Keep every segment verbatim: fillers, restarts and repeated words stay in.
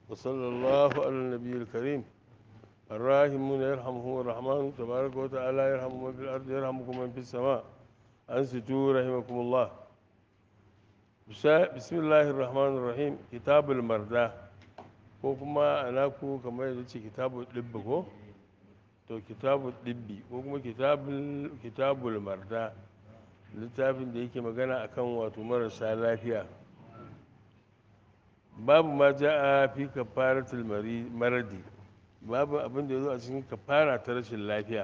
وصلى الله على النبي الكريم الراحمون يرحمهم الرحمن تبارك وتعالى يرحم من في الأرض يرحمكم من في السماء أنصتوا رحمكم الله بسم الله الرحمن الرحيم كتاب المردة ko kuma anaku kamar yadda ce kitabul dibbi ko to kitabul dibbi ko kuma kitabul kitabul marda littafin da yake magana akan wato marasa lafiya babu ma ja'a fi kafaratul maradi babu abin da yazo a cikin kafara ta rashin lafiya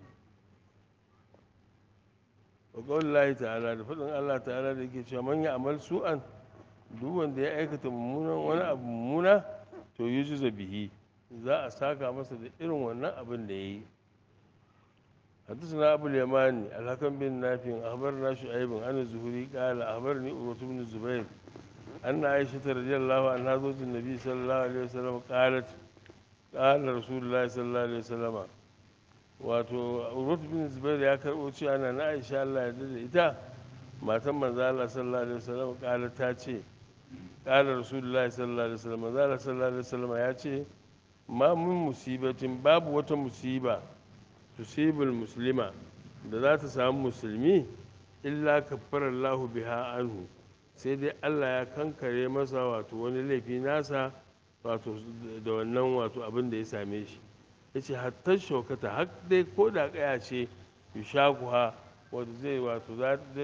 wa qaulillahi ta'ala da fadin Allah ta'ala da yake cewa man ya'mal su'an duk wanda ya aikata mummunan wani abu mummuna to yujiza bihi za a saka masa da irin wannan abin da yayi حدثنا أبو اليماني الحكم بن نافع أخبرنا شعيب عن الزهري قال أخبرني أروة بن الزبير أن عائشة رضي الله عنها زوج النبي صلى الله عليه وسلم قالت قال رسول الله صلى الله عليه وسلم wato urut bin zubair ya karɓo cewa ana na aisha Allah ya da ita matan manzo Allah sallallahu alaihi wasallam kala ta ce kala rasulullahi sallallahu alaihi wasallam manzo Allah sallallahu alaihi wasallam ya ce ma mun musibatin babu wata musiba tusibul muslima da za ta samu musulmi illa kaffara Allah biha anhu sai dai Allah ya kankare masa wato wani laifi nasa wato da wannan wato abin da ya same shi ya ce hatta shokata har dai ko da kaya ce yushakuha wato zai wato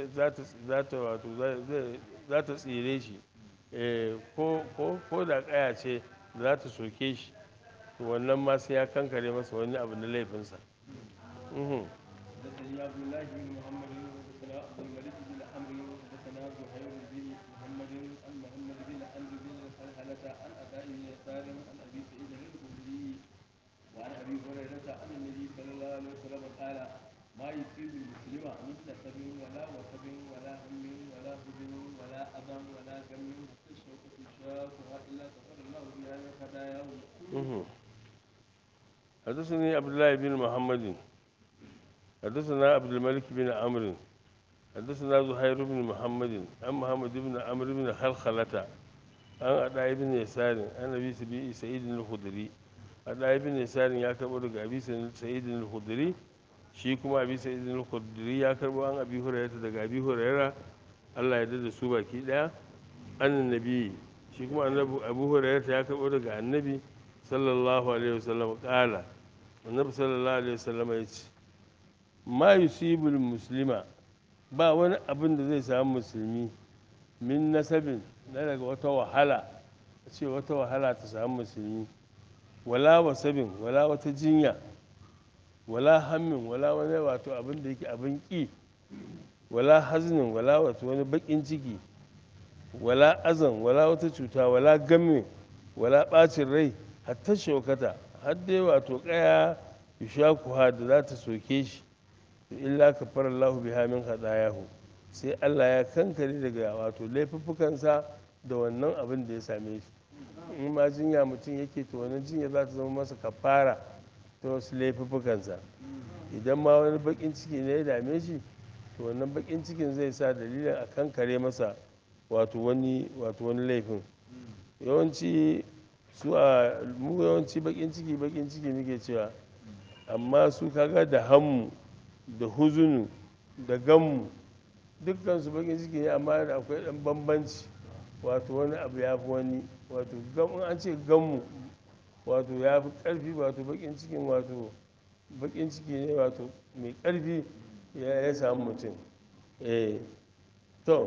za ta tsire shi ko da kaya ce za ta soke shi to wannan ma sai ya kankare masa wani abu na laifinsa حدثني عبد الله بن محمد حدثنا عبد الملك بن عمرو حدثنا زهير بن محمد عن محمد بن عمرو بن الحلحلة عن عطاء بن يسار عن ابي سعيد الخدري وعن ابي هريره عن النبي صلى الله عليه وسلم قال ما يصيب المسلم من نسب ولا وسب ولا هم ولا حزن ولا اذى ولا غم حتى الشوكه يشاكها الا كفر الله بها من خطاياه. حدثني عبد الله بن محمد حدثنا عبد الملك بن عمرو حدثنا زهير بن محمد عن محمد بن عمرو بن خلخلة عن عطاء بن يسار عن ابي سعيد الخدري عطاء بن يسار ya karbo daga abi sa'id al-khudri shi kuma abi sa'id al-khudri ya karbo an abi hurairah daga abi hurairah Allah ya dada su baki daya annabi shi kuma annabi abu hurairah ya karbo daga annabi sallallahu alaihi wasallam kala annabi sallallahu alaihi wasallam ya ce ma yusibul muslima ba wani abin da zai samu musulmi min nasabin na daga wata wahala a ce wata wahala ta samu musulmi wala wasabin wala wata jinya wala hammin wala wani wato abin da yake abin ki wala haznin wala wato wani bakin ciki wala azan wala wata cuta wala gamme wala bacin rai hatta shaukata har dai wato kaya yushakuha da za ta soke shi illa kafara Allah biha min khatayahu sai Allah ya kankare daga wato laifuffukansa da wannan abin da ya same shi in ma jinya mutum yake to wannan jinya za ta zama masa kafara ta wasu laifuffukansa idan ma wani bakin ciki ne ya dame shi to wannan bakin cikin zai sa dalilin a kankare masa wato wani wato wani laifin yawanci su a mu yawanci bakin ciki bakin ciki muke cewa amma su kaga da hammu da huzunu da gammu dukkan su bakin ciki ne amma da akwai dan bambanci wato wani abu ya fi wani wato an ce gammu wato ya fi karfi wato bakin cikin wato bakin ciki ne wato mai karfi ya samu mutum eh to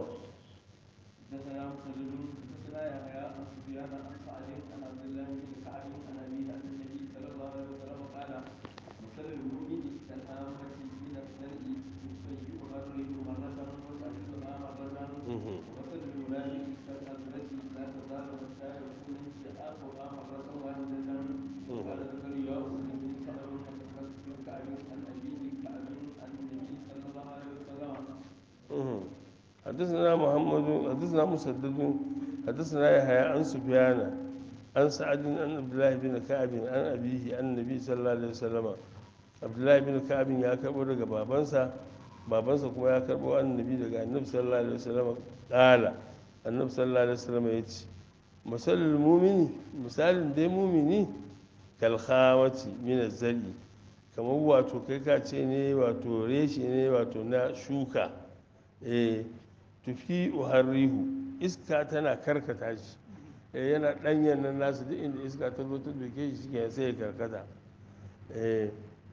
حدثنا مسدد حدثنا يحيى عن سفيان عن سعد عن عبد الله بن كعب عن ابيه عن النبي صلى الله عليه وسلم قال مثل المؤمن كالهامة من الزرع يصيبها الريح مرة وتأكلها مرة ومثل المنافق كالأزرة لا تزال حتى يكون انشعابها مرة واحدة قال زكريا بن كعب حدثت بن كعب عن ابيه كعب عن النبي صلى الله عليه وسلم. حدثنا محمد حدثنا مسدد حدثنا يحيى عن سفيان عن سعد عن عبد الله بن كعب عن أبيه عن النبي صلى الله عليه وسلم عبد الله بن كعب ya karbo daga babansa babansa kuma ya karbo annabi daga annabi sallallahu alaihi wasallam kala annabi sallallahu alaihi wasallam ya ce masalul mumini misalin dai mumini kalhamati min zali kamar wato kai ka ce ne wato reshe ne wato na shuka eh tufi uharrihu iska tana karkata shi eh yana danyen nan nasu duk inda iska ta zo ta doke shi shi sai ya karkata eh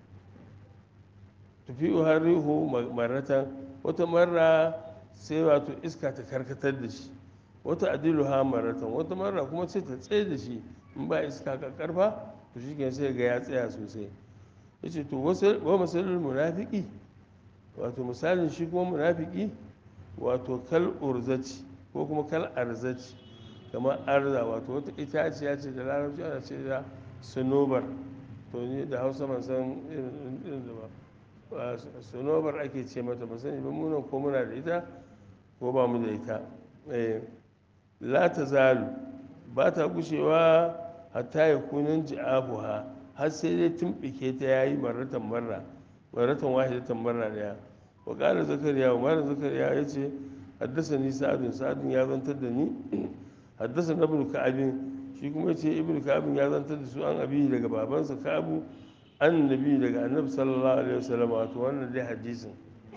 tufi uharrihu maratan wata marra sai wato iska ta karkatar da shi wata adilu ha maratan wata marra kuma sai ta tsaye da shi in ba iska ka karfa to shi ke sai ga ya tsaya sosai ya ce to wa masalul munafiki wato misalin shi kuma munafiki wato kal urzaci ko kuma kal arzaci kamar arza wato wata itaciya ce da larabci ana ce da sunobar to ni da hausa ban san irin da ba sunobar ake ce mata ba sani ba munan ko muna da ita ko ba mu da ita la ta zalu ba ta gushewa hatta ya kunan ji'abuha har sai dai tumɓike ta yayi marratan marra marratan wahidatan marra daya wa qala zakariya wa mara zakariya yace haddasa ni sa'adun sa'adun ya zantar da ni haddasa na ibnu ka'abin shi kuma yace ibnu ka'abin ya zantar da su an abi daga babansa ka'abu annabi daga annabi sallallahu alaihi wasallam wato wannan dai hadisin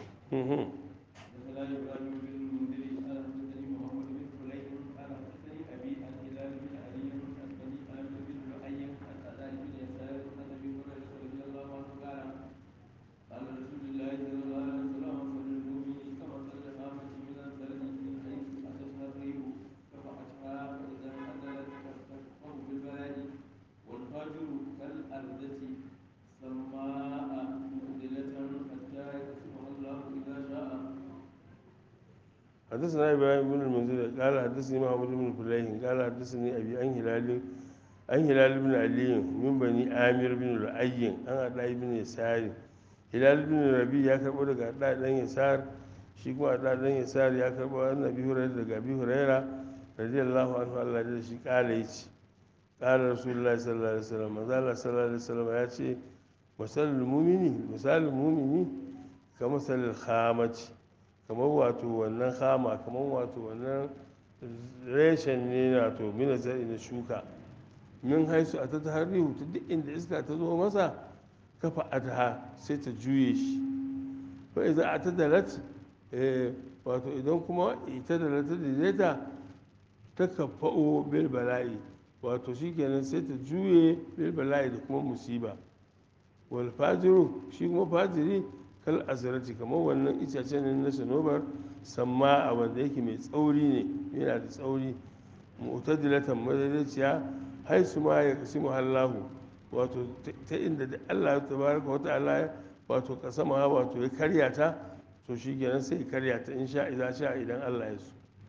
حدثنا ابراهيم بن المنذر قال حدثني محمد بن فليح قال حدثني ابي عن هلال عن هلال بن علي من بني عامر بن لؤي عن عطاء بن يسار هلال بن ربيع ya karbo daga عطاء dan yasar shi kuma عطاء dan yasar ya karbo annabi hurairah daga abi hurairah radiyallahu anhu Allah da shi kala yace kala rasulullahi sallallahu alaihi wasallam manzo Allah sallallahu alaihi wasallam ya ce masalul mu'mini misalul mu'mini kamar salil khamati kamar wato wannan hama kamar wato wannan reshen ne wato mina zai na shuka min haisu a ta harihu ta duk inda iska ta zo masa kafa adha sai ta juye shi fa idan a ta dalat wato idan kuma ita da ta daidaita ta kafa'o bil bala'i wato shikenan sai ta juye bil bala'i da kuma musiba wal fajiru shi kuma fajiri kal azrati kamar wannan itacen ne na sanobar samma a wanda yake mai tsauri ne yana da tsauri mu'tadilatan madaidaiciya haisu ma ya kasimu hallahu wato ta inda da Allah tabaraka wa ta'ala wato kasama wato ya karya ta to shi kenan sai ya karya ta insha idan sha idan Allah ya so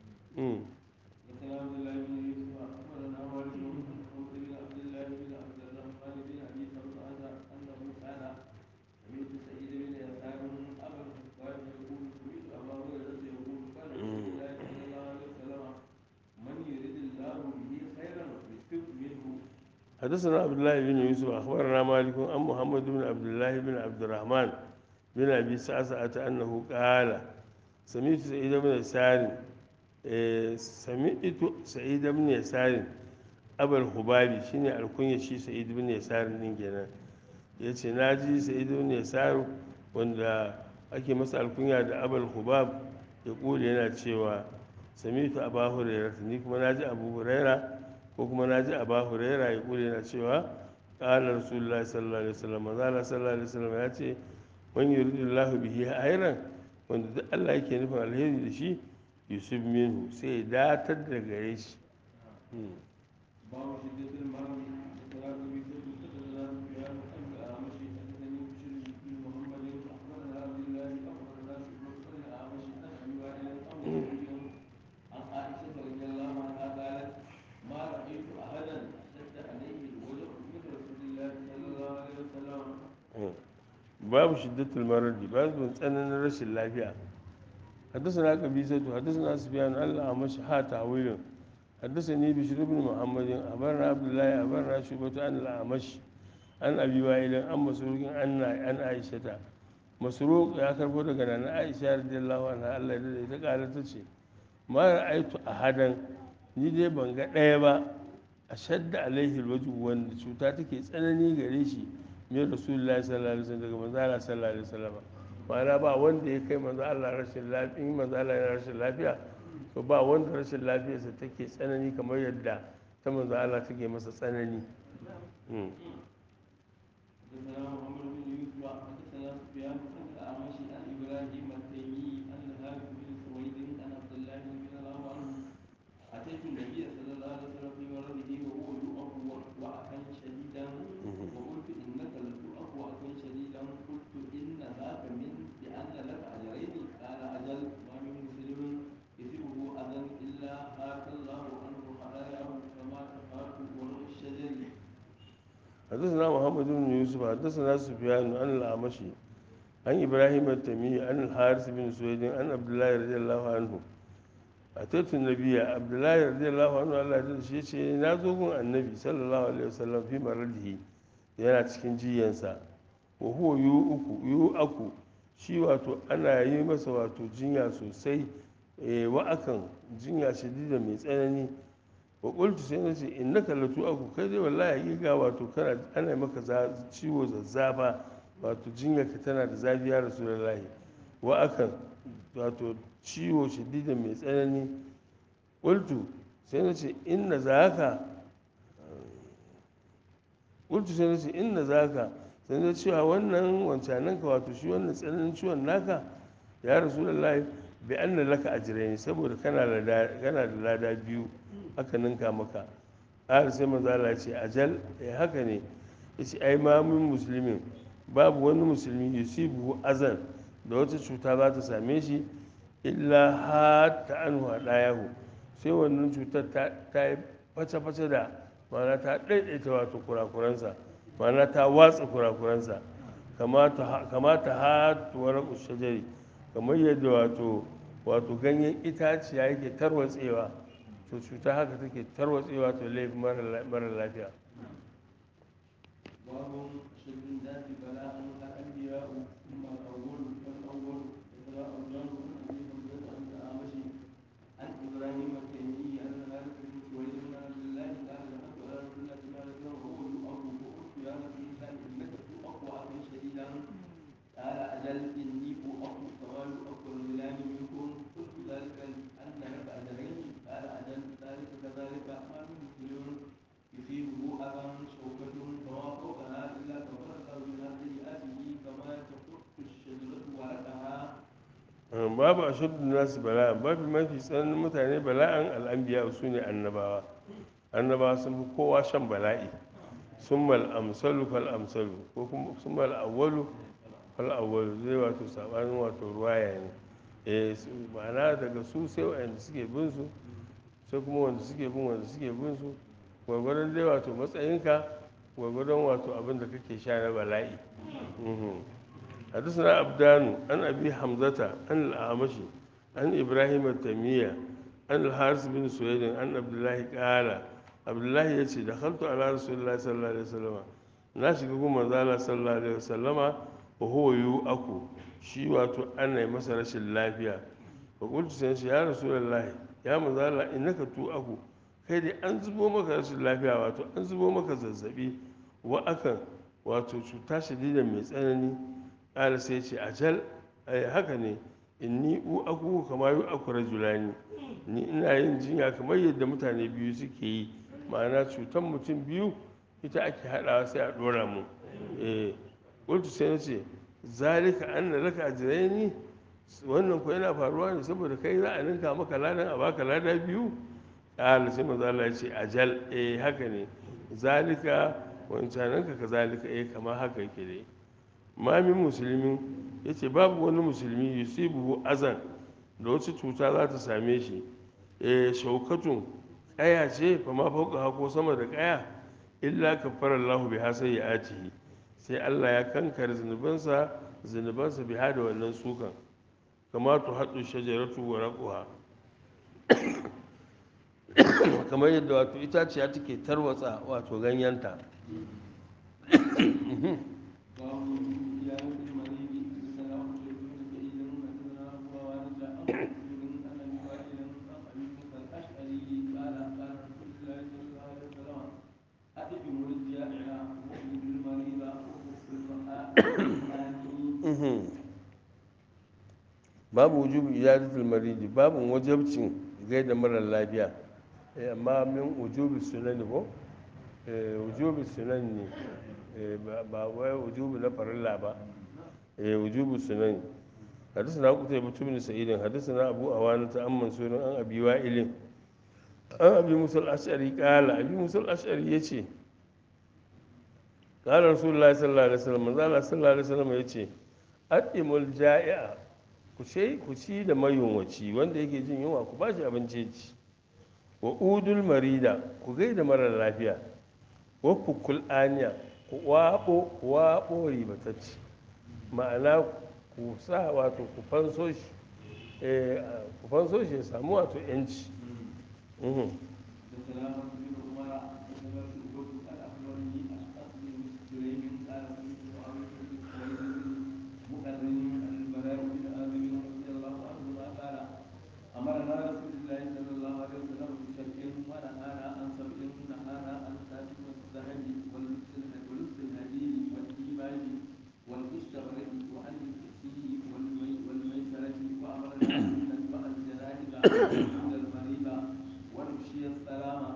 حدثنا عبد الله بن يوسف اخبرنا مالك عن محمد بن عبد الله بن عبد الرحمن بن ابي سعسعة انه قال سمعت سعيد بن يسار سمعت سعيد بن يسار ابا الخبابي شيني الكنيه شي سعيد بن يسار din kenan yace naji sa'id ibn yasar wanda ake masa alkunya da abul hubab ya kula yana cewa samitu abu hurairah ni kuma naji abu hurairah ko kuma naji abu hurairah ya kula yana cewa qala rasulullah sallallahu alaihi wasallam manzo sallallahu alaihi wasallam ya ce man yuridullahu bihi khairan wanda duk Allah yake nufin alheri da shi yusuf minhu sai ya datar da gare shi babu shiddatul maradi babu tsananin rashin lafiya حدثنا قبيصة حدثنا سفيان الأعمش ها تعويل حدثني بشر بن محمد أخبرنا عبد الله أخبرنا شعبة عن الأعمش عن أبي وائل عن مسروق عن عن عائشة مسروق يا كربو daga nan Aisha radiyallahu anha Allah ya dade ta kala tace ma ra'aitu ahadan ni dai ban ga ɗaya ba a shadda alaihi alwaju wanda cuta take tsanani gare shi min rasulullahi sallallahu alaihi wasallam daga manzo Allah sallallahu alaihi wasallam ma'ana ba wanda ya kai manzo Allah rashin lafiya in manzo Allah yana rashin lafiya to ba wanda rashin lafiyarsa take tsanani kamar yadda ta manzo Allah take masa tsanani حدثنا محمد بن يوسف حدثنا سفيان عن الاعمش عن ابراهيم التيمي عن الحارث بن سويد عن عبد الله بن الله عنه اتيت النبي صلى الله عليه وسلم في مرضه وهو يؤف وعكا شديدا وقلت انك لتؤف وعكا شديدا قلت ان ذاك من بان لك اجرين قال اجل ما من مسلم يصيبه اذى الا هاك الله عنه خطاياه كما تفاك ورق الشجر. حدثنا محمد بن يوسف حدثنا سفيان عن الأعمشي عن إبراهيم التيمي عن الحارث بن سويد عن عبد الله رضي الله عنه أتيت النبي عبد الله رضي الله عنه الله ya shi ce na zo gun annabi sallallahu alaihi wasallam fi maradihi yana cikin jiyansa wa huwa yu uku yu aku shi wato ana yi masa wato jinya sosai wa akan jinya shadida mai tsanani wa qultu sai na ce innaka latu aku kai dai wallahi hakika wato kana ana maka ciwo zazzafa wato jinyarka tana da zafi ya rasulullahi wa akan wato ciwo shadida mai tsanani qultu sai na ce inna zaka qultu sai na ce inna zaka sai na cewa wannan wancananka wato shi wannan tsananin ciwon naka ya rasulullahi bi anna laka ajrayn saboda kana da kana da lada biyu aka ninka maka har sai manzo Allah ya ce ajal eh haka ne yace ai ma min musulmin babu wani musulmi yusibu azan da wata cuta za ta same shi illa hatta anhu hadayahu sai wannan cutar ta ta yi face-face da ma'ana ta daidaita wato kurakuransa ma'ana ta watsa kurakuransa kamata hatuwar shajari kamar yadda wato wato ganyen itaciya yake tarwatsewa to cuta haka take tarwatsewa to laifin mara lafiya باب شد الناس بلاء الانبياء ثم الاول فالاول تتبع الجار عن ابي حمزه عن الاعمش عن ابراهيم التيمي عن الحارث بن سويد بن عبد الله قال دخلت على رسول الله صلى الله عليه وسلم وهو يؤخ فقلت يا رسول الله انك تؤخ عقلا شديدا قال اجل اني اؤخ كما يؤخ الرجلان منكم قلت ذلك ان لك اجرين قال اجل ذلك كذلك ما من مسلم يصيبه اذى شوكه فما فوقها الا كفر الله بها سيئاته كما تفك الشجره ورقها. babu a shaddun nasu bala'an babu mafi tsananin mutane bala'an al'ambiya su ne annabawa annabawa sun fi kowa shan bala'i sun mal amsalu fal amsalu ko kuma sun mal awwalu fal awwalu zai wato sabanin wato ruwaya ne eh ma'ana daga su sai wanda suke bin su sai kuma wanda suke bin wanda suke bin su gwagwadon dai wato matsayinka gwagwadon wato abin da kake sha na bala'i حدثنا عبدان عن أبي حمزة عن الأعمش عن إبراهيم التيمية عن الحارث بن سويد عن عبد الله قال عبد الله يتي دخلت على رسول الله صلى الله عليه وسلم ناشي كما قال صلى الله عليه وسلم وهو يؤكو شي واتو أنا مسا رشي اللافية فقلت سنشي يا رسول الله يا مزالة إنك تؤكو kai dai an zubo maka rashin lafiya wato an zubo maka zazzabi wa akan wato cuta shadida mai tsanani ƙara sai ce ajal haka ne inni u aku kama yu aku rajulani ni ina yin jinya kamar yadda mutane biyu suke yi ma'ana cutar mutum biyu ita ake haɗawa sai a ɗora mu eh qultu sai na ce zalika anna laka ajraini wannan ko yana faruwa ne saboda kai za a ninka maka ladan a baka lada biyu ƙara sai manzo Allah ya ce ajal eh haka ne zalika wancananka ka zalika eh kamar haka yake dai mamin musulmi ya ce babu wani musulmi yusibuhu azan da wata cuta za ta same shi e shaukatun ƙaya ce fa ma fauka hako sama da ƙaya illa kaffara Allahu biha sayyi'atihi sai Allah ya kankare zunubansa zunubansa biha da wannan sukan kama tu hadu shajaratu wa raquha kamar yadda wato itaciya take tarwatsa wato ganyenta babu wujubu iyadatul maridi babu wajabcin gaida marar lafiya eh, amma min wujubi sunan ko eh, wujubi sunan ne eh, ba ba wai wujubi na farilla ba eh, wujubi sunan حدثنا قتيبة بن سعيد حدثنا أبو أوانة عن منصور عن أبي وائل عن أبي موسى الأشعري قال أبي موسى الأشعري يشي قال رسول الله صلى الله عليه وسلم قال صلى الله عليه وسلم يشي أطعموا الجائع ku ci da mayunwaci wanda yake jin yunwa ku ba shi abinci ci wa udul marida ku gaida marar lafiya wa kukul aniya ku waɓo ku waɓo ribatacci ma'ana ku sa wato ku fanso shi ku fanso shi ya samu wato yanci أمرنا رسول الله صلى الله عليه وسلم بشرع ونهانا عن سبع نهانا عن خاتم الذهب ولبس ولبس الحديد والديباج والاستبرق وعن الكسي والميسرة وأمرنا أن نتبع الجنائز ونعود المريضة ونمشي السلامة.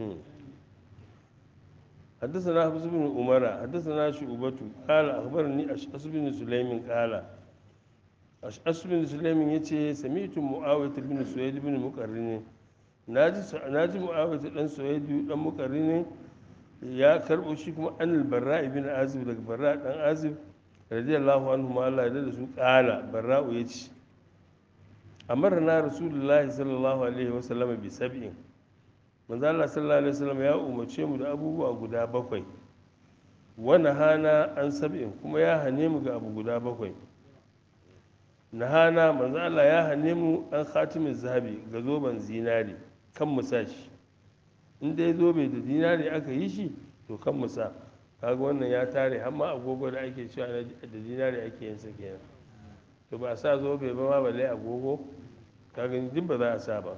حدثنا حفص بن عمر حدثنا شعبة قال أخبرني أشعث بن سليم قال أشعث بن سليم يتي سمعت معاوية بن سويد بن مقرن ناجي معاوية بن سويد بن مقرن يا كربو شي كما أن البراء بن عازب daga براء dan عازب رضي الله عنه ما الله يدد su قال براء يتي أمرنا رسول الله صلى الله عليه وسلم بسبع manzo Allah sallallahu alaihi wasallam ya umarce mu da abubuwa guda bakwai wani hana an sab'in kuma ya hane mu ga abu guda bakwai na hana manzo Allah ya hane mu an khatimin zahabi ga zoben zinari kan musashi in dai zobe da zinari aka yi shi to kan musa kaga wannan ya tare har ma agogo da ake cewa da zinari ake yin sa kenan to ba sa zobe ba ma balle agogo kaga din ba za a sa ba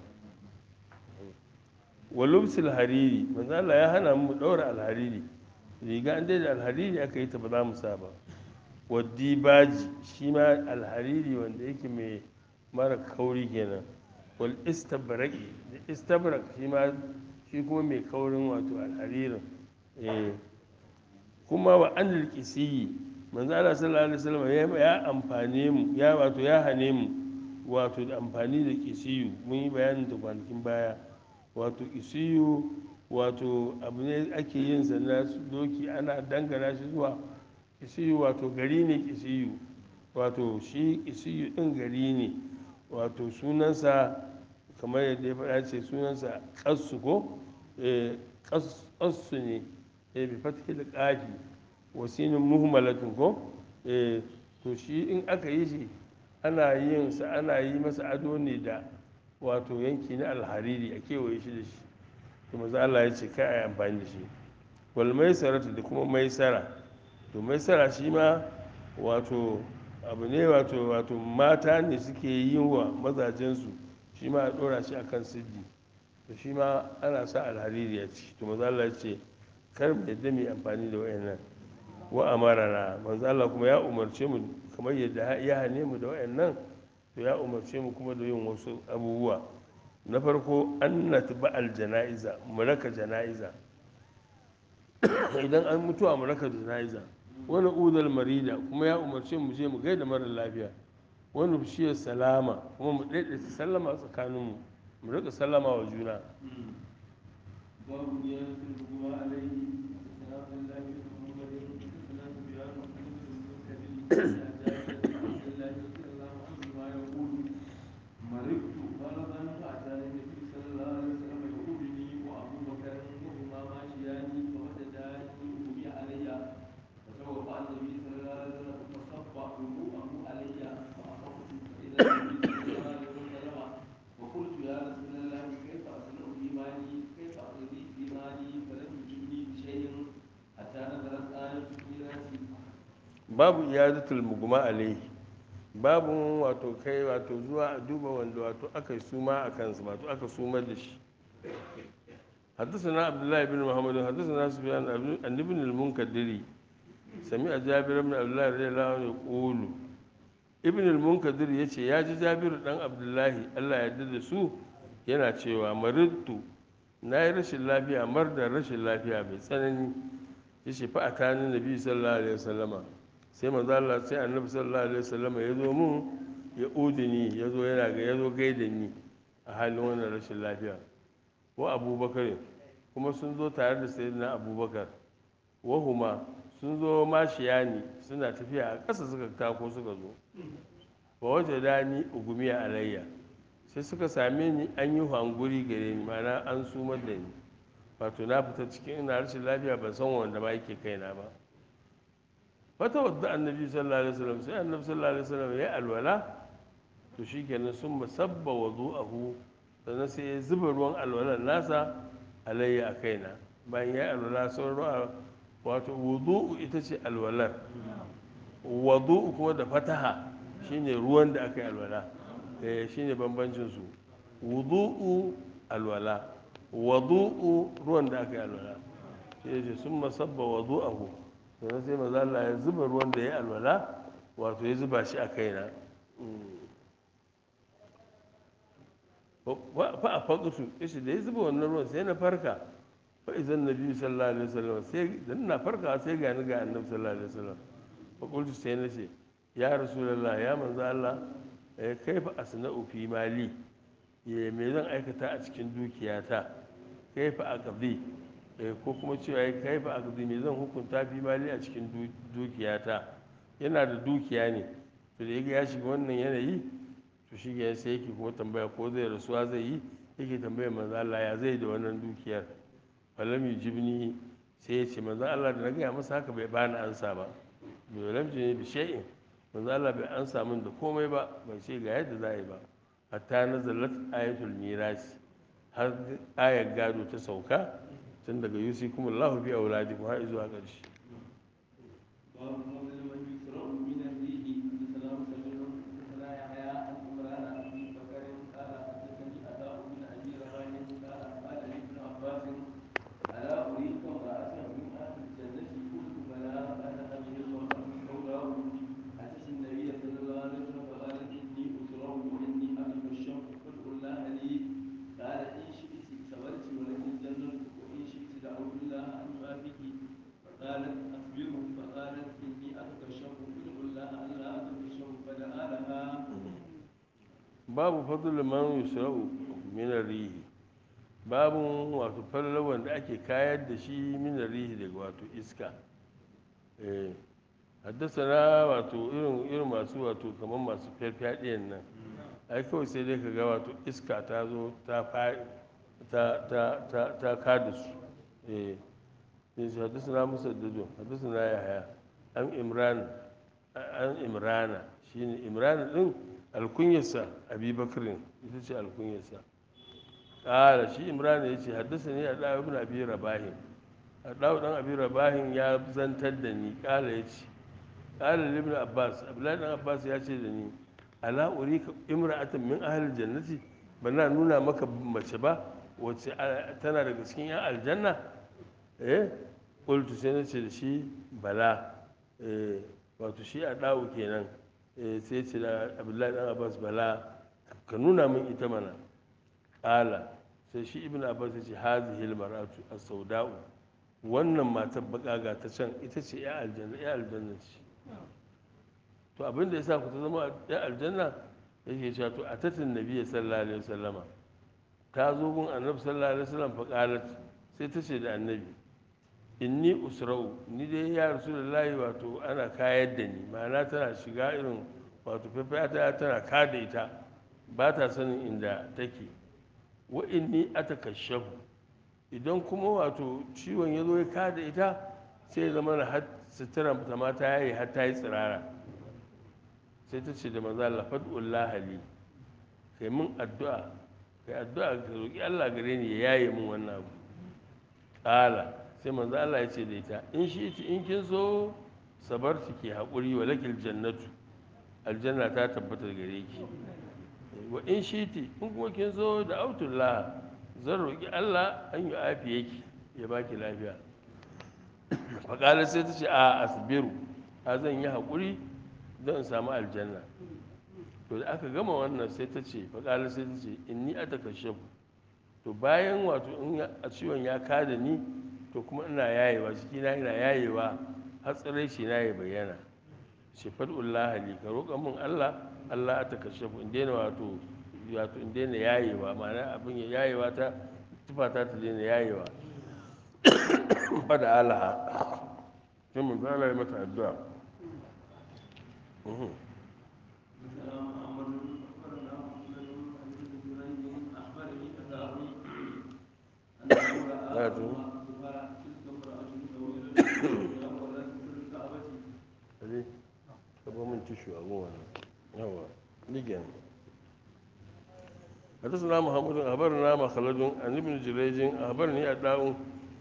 wa lubsul hariri manzo Allah ya hana mu daura alhariri riga an dai da alhariri aka yi ta ba za mu sa ba wa dibaji shi ma alhariri wanda yake mai mara kauri kenan wal istabraqi da istabrak shi ma shi kuma mai kaurin wato alharirin eh kuma wa anil qisiyi manzo Allah sallallahu alaihi wasallam ya amfane mu ya wato ya hane mu wato da amfani da qisiyu mun yi bayanin da kwanakin baya wato isiyu wato abu ne ake yin sa na doki ana dangana shi zuwa isiyu wato gari ne isiyu wato shi isiyu din gari ne wato sunansa kamar yadda ya faɗa ce sunansa ƙassu ko ƙassu ne bi fatihil qafi wasinin muhmalatin ko to shi in aka yi shi ana yin sa ana yi masa ado ne da wato yanki na alhariri a kewaye shi da shi to maza Allah ya ce kai a yi amfani da shi wal maisaratu da kuma maisara to maisara shi ma wato abu ne wato wato mata ne suke yin wa mazajensu shi ma a ɗora shi akan siddi to shi ma ana sa alhariri a ci to maza Allah ya ce kar mu yadda mu yi amfani da wayannan wa amarana manzo Allah kuma ya umarce mu kamar yadda ya hane mu da wayannan to ya umarce mu kuma da yin wasu abubuwa na farko an natba al janaiza mu raka janaiza idan an mutuwa mu raka janaiza wani udal marida kuma ya umarce mu je mu gaida mara lafiya wani bishiyar salama kuma mu daidaita sallama tsakaninmu mu rika sallama wa juna babu iyadatul mugma alaihi babu wato kai wato zuwa a duba wanda wato aka yi suma a kansa wato aka sumar da shi حدثنا عبد الله بن محمد حدثنا سفيان عن ابن المنكدر سمع جابر بن عبد الله رضي الله عنه يقول ibn al-munkadir ya ce ya ji jabiru dan abdullahi allah ya yarda da su yana cewa maridtu na yi rashin lafiya mar da rashin lafiya mai tsanani ya ce fa a tani nabi sallallahu alaihi wasallama sai manzo Allah sai annabi sallallahu alaihi wasallama ya zo mun ya udini ya zo yana ga ya zo gaida ni a halin wannan rashin lafiya wa abubakar kuma sun zo tare da sayyidina abubakar wahuma sun zo mashiyani suna tafiya a ƙasa suka tako suka zo wa waje da ni ugumiya alayya sai suka same ni an yi hanguri gare ni mana an sumar da ni wato na fita cikin ina rashin lafiya ban san wanda ma yake kaina ba wata wadda annabi sallallahu alaihi wasallam sai annabi sallallahu alaihi wasallam ya alwala to shikenan sun musabba wudu'ahu sannan sai ya zuba ruwan alwalan nasa alayya a kaina bayan ya alwala sun ruwa wato wudu'u ita ce alwalar wudu'u kuma da fataha shine ruwan da aka yi alwala eh shine bambancin su wudu'u alwala wudu'u ruwan da aka yi alwala shi ne sun masabba wudu'ahu sannan sai maza Allah ya zuba ruwan da ya alwala wato ya zuba shi a kaina fa a faɗusu yace da ya zuba wannan ruwan sai na farka fa idan nabi sallallahu alaihi wasallam sai dan na farka sai ga ni ga annabi sallallahu alaihi wasallam fa qultu sai na ce ya rasulullah ya manzo Allah kaifa asna'u fi mali ya me zan aikata a cikin dukiyata kaifa aqdi ko kuma cewa kaifa aqdi me zan hukunta fi mali a cikin dukiyata yana da dukiya ne to da ya shiga wannan yanayi to shi ya sai yake kuma tambaya ko zai rasuwa zai yi yake tambaya manzo Allah ya zai da wannan dukiyar falam yujibni sai ya ce manzo Allah da na gaya masa haka bai bani ansa ba bai lamji ne bi shay'in manzo Allah bai ansa min da komai ba bai ce ga yadda za a yi ba hatta nazalat ayatul miras har ayar gado ta sauka tun daga yusikumullahu fi auladikum har zuwa ƙarshe babu fadul man yusra'u min rihi babu wato fallar wanda ake kayar da shi min rihi daga wato iska eh haddasa wato irin irin masu wato kamar masu farfadiyan nan ai kawai sai dai ka ga wato iska ta zo ta ta ta ta ta kada su eh sai haddasa musaddadu haddasa yahya an imran an imrana shine imran din alkunyarsa abubakarin ita ce alkunyarsa ƙara shi imran ya ce haddasa ne a ɗawa ibn abi rabahin a ɗawa ɗan abi rabahin ya zantar da ni ƙala ya ce ƙala ibn abbas abdullahi ɗan abbas ya ce da ni ala urika imra'atan min ahlil jannati bana nuna maka mace ba wacce tana daga cikin yan aljanna eh qultu sai na ce da shi bala eh wato shi a ɗawu kenan sai ce da abdullahi dan abbas bala ka nuna min ita mana ƙala sai shi ibn abbas ya ce hazihi almar'atu as-sauda'u wannan matar baka ga ta can ita ce ya aljanna ya aljanna ce to abinda yasa ku ta zama ya aljanna yake cewa to atatin nabiyyi sallallahu alaihi wasallama ta zo gun annabi sallallahu alaihi wasallam fa qalat sai ta ce da annabi inni usra'u ni dai ya rasulullahi wato ana kayar da ni ma'ana tana shiga irin wato fafata tana kada ita ba ta sanin inda take wa inni atakashafu idan kuma wato ciwon ya zo ya kada ita sai ya zama har sutura ta mata yayi har ta yi tsirara sai ta ce da manzo Allah fad'ullah li kai mun addu'a kai addu'a ka roki Allah gare ni ya yaye mun wannan abu qala sai manzo Allah ya ce da ita in shi in kin so sabarti ke haƙuri wa lakil jannatu aljanna ta tabbata gare ki wa in shiti in kuma kin so da autullah zan roƙi Allah an yi afiye ki ya baki lafiya faƙalar sai ta ce a asbiru a zan yi haƙuri don in samu aljanna. To da aka gama wannan sai ta ce faƙalar sai ta ce inni a takashafu, to bayan wato in a ciwon ya kada ni to kuma ina yayewa jikina ina yayewa har tsiraici na ya bayyana. ce fad'ullah li ka roƙa min Allah Allah a takashafu in daina wato wato in daina yayewa ma'ana abin ya yayewa ta tufata ta daina yayewa. fada alaha sai mun zala yi mata addu'a. حدثنا محمد اخبرنا مسلم عن ابن جريج اخبرني اباه انه راى لا ثم تقول. اخبر تلك امراه طويله تسقيها ولا تدخل الكعبه. هذه أبغى من تشو أبغى هو نيجي. حدثنا محمد أخبرنا مخلد عن ابن جريج أخبرني أداء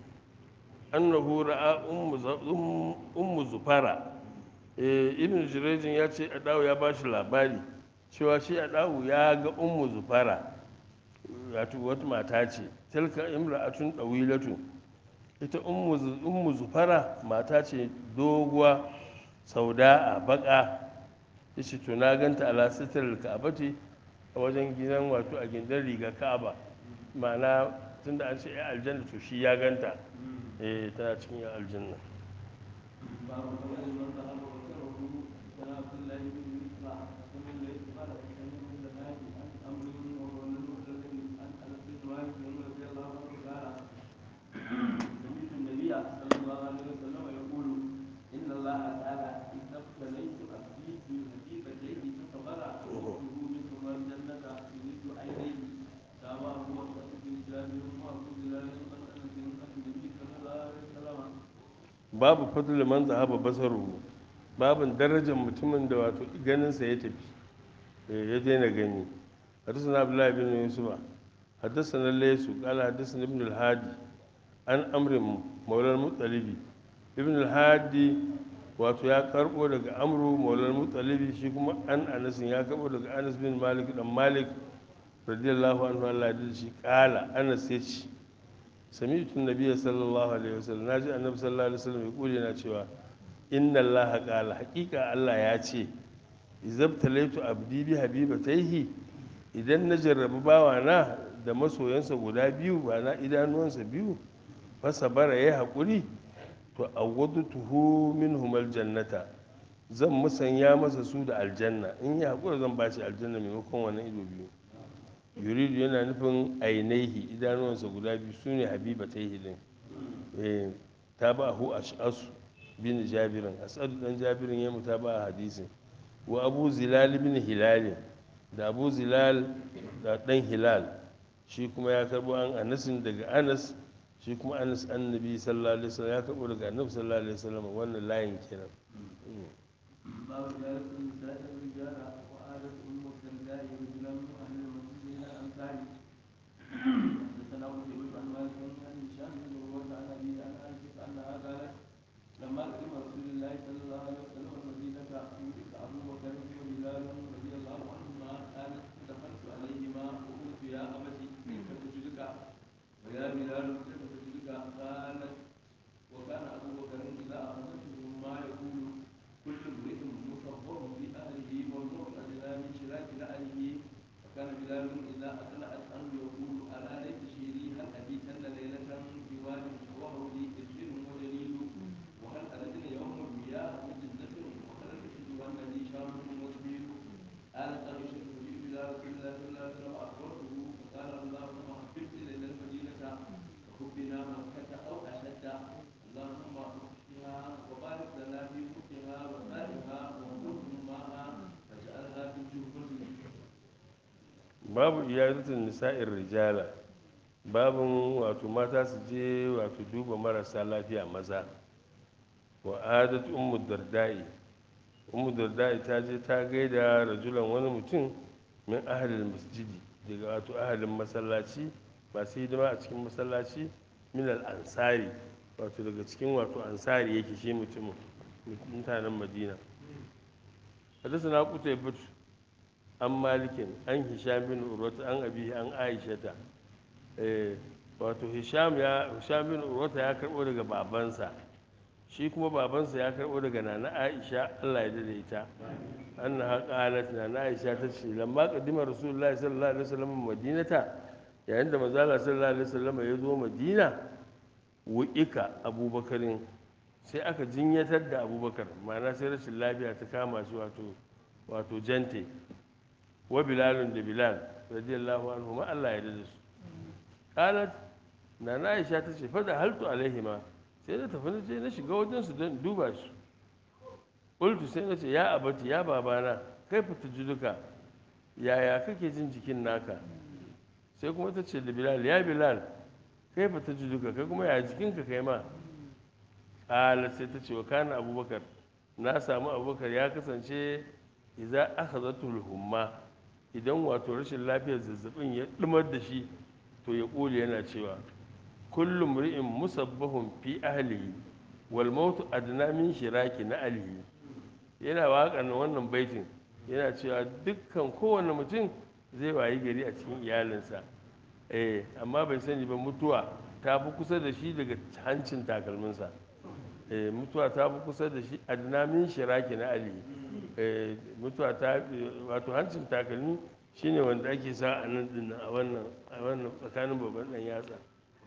أنه رأى أم أم أم زفرة. ibn jirejin ya ce adawu ya ba shi labari cewa shi adawu ya ga ummu zufara wato wata mata ce tilka imra'atun dawilatun ita ummu zufara mata ce doguwa sauda'a baka yace to na ganta ala sitar ka'abati a wajen gidan wato a gindin riga ka'aba ma'ana tunda an ce ya aljanna to shi ya ganta eh tana cikin ya aljanna. باب فضل من ذهب وسره حدثنا عبد الله بن يوسف حدثنا الليث قال حدثني ابن الهادي عن امر وهو المعتزل عن انس بن مالك رضي الله عنه قال سمعت النبي صلى الله عليه وسلم يقول ان الله تعالى اذا ابتليت عبدي بحبيبتيه فصبر وقته منهما الجنه يريد عينيه تابعه وسعد بن جابر وابو بلال عن انس عن النبي صلى الله عليه وسلم. babu fadl man zahaba basaruhu babin darajar mutumin da wato ganinsa ya tafi ya daina gani. حدثنا عبد الله بن يوسف حدثنا الليث قال حدثنا ابن الهادي عن امر مولى المطلبي ابن الهادي wato ya karbo daga amru maulal mutalibi shi kuma an anas ya karbo daga anas bin malik dan malik radiyallahu anhu Allah ya shi kala anas ya ce sami'tu nabiyya sallallahu alaihi wasallam naji annabi sallallahu alaihi wasallam ya kule na cewa inna allaha qala haqiqa Allah ya ce izabtalaitu abdi bi habibatayhi idan na jarrabi bawana da masoyansa guda biyu ba na idanuwansa biyu fasa bara ya haƙuri to awwadutuhu minhum aljannata zan musanya masa su da aljanna in ya haƙura zan bashi aljanna maimakon wannan ido biyu. yuridu yana nufin ainihi idanuwansa guda biyu su ne habibatayhi din eh ta ba hu ash'asu bin jabirin as'adu dan jabirin ya muta ba hadisin wa abu zilal bin hilal da abu zilal da dan hilal shi kuma ya karbo an anasin daga anas shi kuma anas annabi sallallahu alaihi wasallam ya karbo daga annabi sallallahu alaihi wasallam wannan layin kenan. باب جالس النساء الرجال وآلت أم الدرداء رجلا من أهل المسجد من الأنصار. حدثنا قتيبة عن مالك عن هشام بن عروة عن أبي عن عائشة أنها قالت لما قدم رسول الله صلى الله عليه وسلم المدينة يوسف أبو بكر وهلال رضي الله عنهما قالت دخلت عليهما وقلت يا أبتي كيف تجدك ويا بلال كيف تجدك قالت وكان أبو بكر إذا أخذته ما يقول كل امرئ مصبر في أهله والمرء أدنى من شراك نعله وكان بلال إذا أقلعت عنه يقول ألا ليت شيري هل أبيتن ليلة في واد وهو لي إرشد وجليل وهل أردن يوم المياه بجنة وهل تشهدون لي شام وزبيل. قالت عائشة فجئت إلى رسول الله صلى الله عليه وسلم أخبرته فقال اللهم حببت إلينا المدينة وحبنا مكة أو أشد اللهم اكفها وبارك لنا في مكها وسائها وانظرهم معها فاجعلها في الجهبة. babu iyadatin nisa'ir rijala babin wato mata su je wato duba marasa lafiya maza. wa adat ummu dardai ummu dardai ta je ta gaida rajulan wani mutum min ahalin masjidi daga wato ahalin masallaci masu hidima a cikin masallaci min al-ansari wato daga cikin wato ansari yake shi mutumin mutanen madina. حدثنا قتيبة عن مالك عن هشام بن عروة عن أبيه عن عائشة wato hisham ya hisham bin urwata ya karbo daga babansa shi kuma babansa ya karɓo daga nana aisha Allah ya dade ita annaha qalat nana aisha ta ce lamma qadima rasulullahi sallallahu alaihi wasallam madinata yayin da manzo Allah sallallahu alaihi wasallam ya zo madina wu'ika abubakarin sai aka jinyatar da abubakar ma'ana sai rashin lafiya ta kama shi wato wato jante wa bilalun da bilal radiyallahu anhu ma Allah ya dade su qalat nana aisha ta ce fada haltu alaihima sai na tafi na je na shiga wajen su don duba su qultu sai na ce ya abati ya babana kai fita juduka yaya kake jin jikin naka sai kuma ta ce da bilal ya bilal kai fita juduka kai kuma ya jikinka kai ma qala sai ta ce wa kana abubakar na samu abubakar ya kasance idza akhadhatul humma idan wato rashin lafiyar zazzabin ya dumar da shi to ya kule yana cewa kullum ri'in musabbahun fi ahlihi wal mautu adna min shiraki na alihi yana waƙan wannan baitin yana cewa dukkan kowane mutum zai wayi gari a cikin iyalinsa eh amma bai sani ba mutuwa ta fi kusa da shi daga hancin takalminsa eh mutuwa ta fi kusa da shi adna min shiraki na alihi eh mutuwa ta wato hancin takalmi shine wanda ake sa a nan din a wannan a wannan tsakanin babban dan yatsa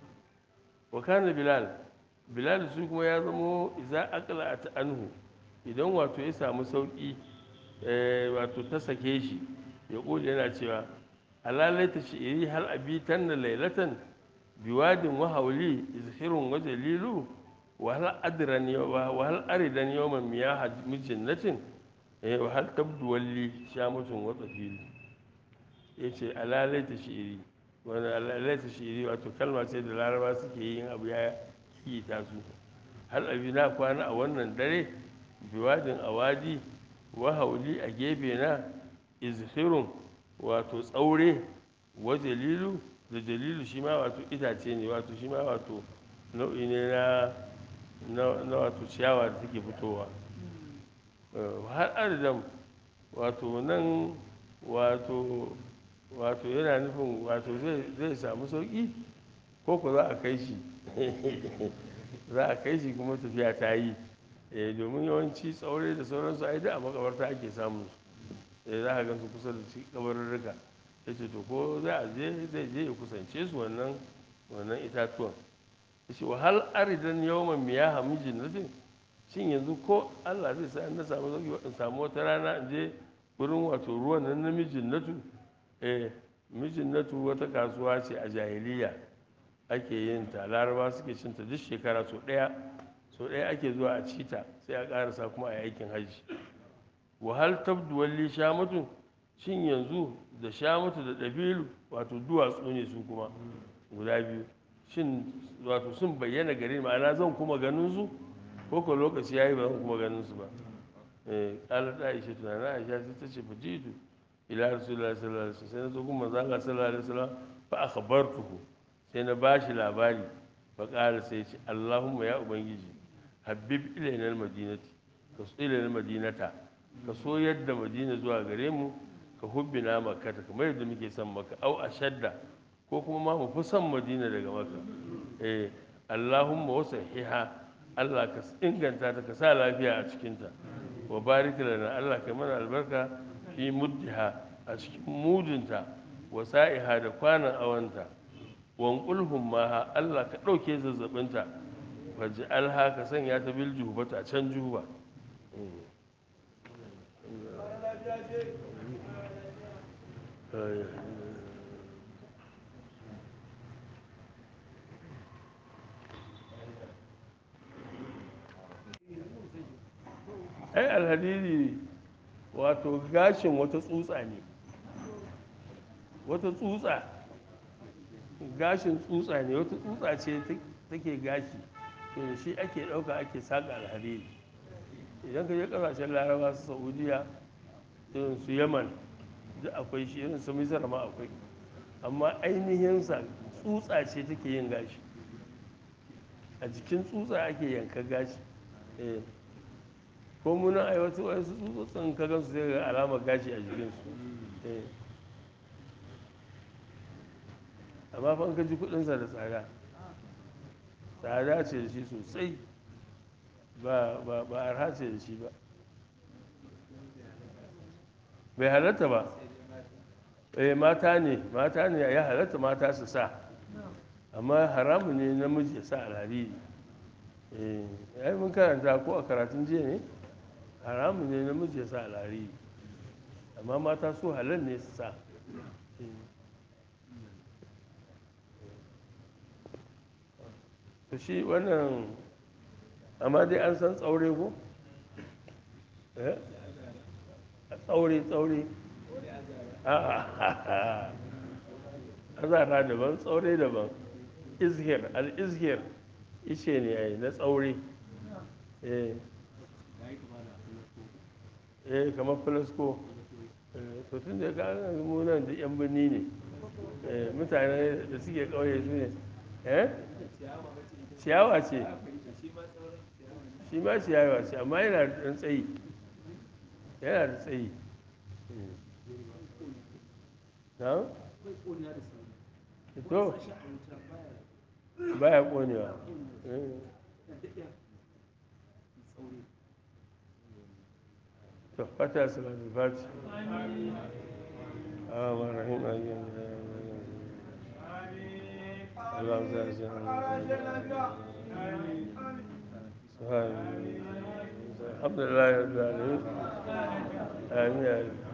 wa kana bilal bilal su kuma ya zamo idza aqla at anhu idan wato ya samu sauki eh wato ta sake shi ya kula yana cewa alalaita shi'iri hal abitan laylatan biwadin wa hawli izhirun wa jalilu wa hal adran wa hal aridan yawman miyah mijinnatin eh wa hal tabdu walli shamutun wa tafil yace alalaita shi'iri wani alalaita shi'iri wato kalma ce da laraba suke yin abu ya yi ta su hal abi na kwana a wannan dare biwadin awadi wa hauli a gefe na izhirun wato tsaure wa jalilu da jalilu shi ma wato itace ne wato shi ma wato nau'i ne na na wato ciyawa da take fitowa har adadam wato nan wato wato yana nufin wato zai samu sauki ko ku za a kai shi za a kai shi kuma tafiya ta yi domin yawanci tsaure da sauransu ai da a makabarta ake samun su za a gansu kusa da kabarurruka ya ce to ko za a je zai je ya kusance su wannan wannan itatuwan ya ce wahal aridan yawman miya hamijin nasin shin yanzu ko Allah zai sa na samu sauki in samu wata rana in je wurin wato ruwan nan na mijin natu eh mijin natu wata kasuwa ce a jahiliya ake yin ta laraba suke cin ta duk shekara so ɗaya so ɗaya ake zuwa a ci ta sai a ƙarasa kuma a yi aikin hajji wahal tabdu walli shamatu shin yanzu da shamatu da ɗabilu wato duwatsu ne su kuma guda biyu shin wato sun bayyana gare ma'ana zan kuma ganin su ko ko lokaci yayi ba zan kuma ganin su ba eh qalat aisha tunana aisha sai ta ce fajitu ila rasulullahi sallallahu alaihi wasallam sai na zo kuma manzo Allah sallallahu alaihi wasallam fa akhbartuhu sai na bashi labari fa qala sai ce Allahumma ya ubangiji habib ilayna almadinati ka so ilayna almadinata ka so yadda madina zuwa gare mu ka hubbina makka kamar yadda muke son maka au ashadda ko kuma ma mu fi son madina daga maka eh Allahumma wasahiha Allah ka inganta ta ka sa lafiya a cikinta wa barik lana Allah ka mana albarka fi muddiha a cikin mudunta wa sa'iha da kwanan awanta wanqulhum ma Allah ka dauke zazzabinta faj'alha ka sanya ta bil juhbata a can juhuba ai alhadidi wato gashin wata tsutsa ne wata tsutsa gashin tsutsa ne wata tsutsa ce take gashi to da shi ake ɗauka ake saƙa alhariri idan ka je ƙasashen laraba su saudiya irin su yaman duk akwai shi irin su misira ma akwai amma ainihinsa tsutsa ce take yin gashi a jikin tsutsa ake yanka gashi ko muna ai wasu wasu tsutsotsin ka gansu zai ga alamar gashi a jikinsu amma fa ka ji kudinsa da tsada tsada ce da shi sosai ba ba ba arha ce da shi ba bai halatta ba eh mata ne mata ne ya halatta mata su sa amma haramu ne namiji ya sa alhariri eh ai mun karanta ko a karatun jiya ne haramu ne namiji ya sa alhariri amma mata su halal ne su sa to shi wannan amma dai an san tsaure ko eh tsaure tsaure a'a azara daban tsaure daban izhir al-izhir ishe ne yayi na tsaure eh eh kamar flasko to tun da ka mu nan da yan birni ne mutane da suke kauye su ne eh ciyawa ce shi ma ciyawa ce amma yana da ɗan tsayi yana da tsayi na? to baya konewa to fata salatul fati amin rahim ayyam اللهم صل على الحمد لله رب العالمين آمين